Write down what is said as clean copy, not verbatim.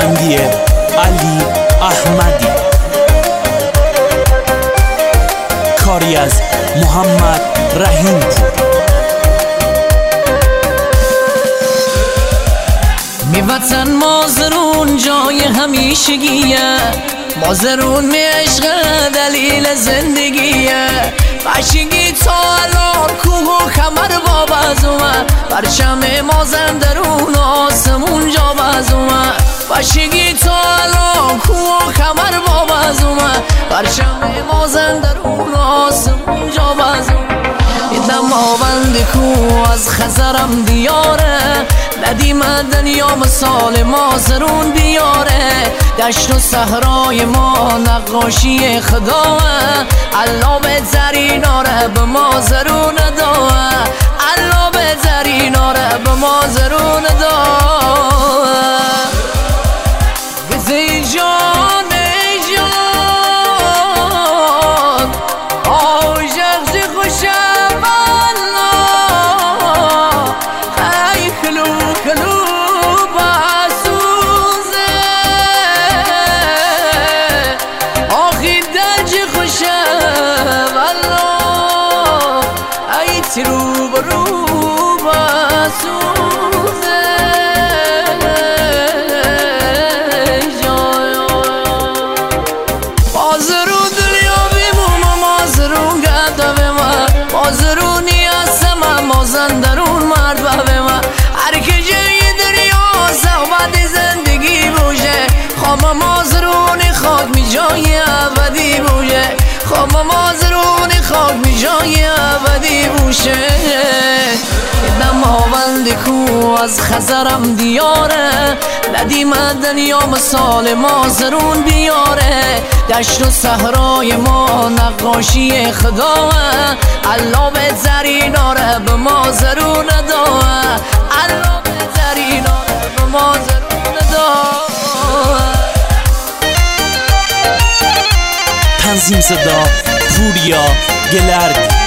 بندی علی احمدی، کاری از محمد رحیم پور. می وطن مازرون جای همیشگیه، مازرون می عشق دلیل زندگیه. بچگی تا الان کوه و کمر باب از اومد، پرچم مازندرون آسمون جا باز اومد. بچگی تا الان کوه و کمر باب از اومد، پرچم مازندرون آسمون جا باز اومد. دماوند کو از خزرم دیاره، ندیم دنیا مثال مازرون بیاره. دشت و صحرای ما نقاشی خداه، الله بهترین آره به مازرون داه، الله بهترین آره به مازرون داه. گزی جان جان آجغزی خوشم رو برو بسوزه مازرون دنیا بیموم مازرون گده به من، مازرونی هستم مازندرون مرد به من. هر که جای دنیا صحبت زندگی بوشه، خوام مازرونی خاک می جای ابدی بوشه، خوام مازرونی خاک می جای ابدی بوشه. دماوند کو از خزرم دیاره، ندیم دنیا مثال مازرون بیاره. دشت و صحرای ما نقاشی خداه، الله بهترین آره به مازرون داه، الله بهترین آره به مازرون داه. تنظیم صدا پوریا گلرد.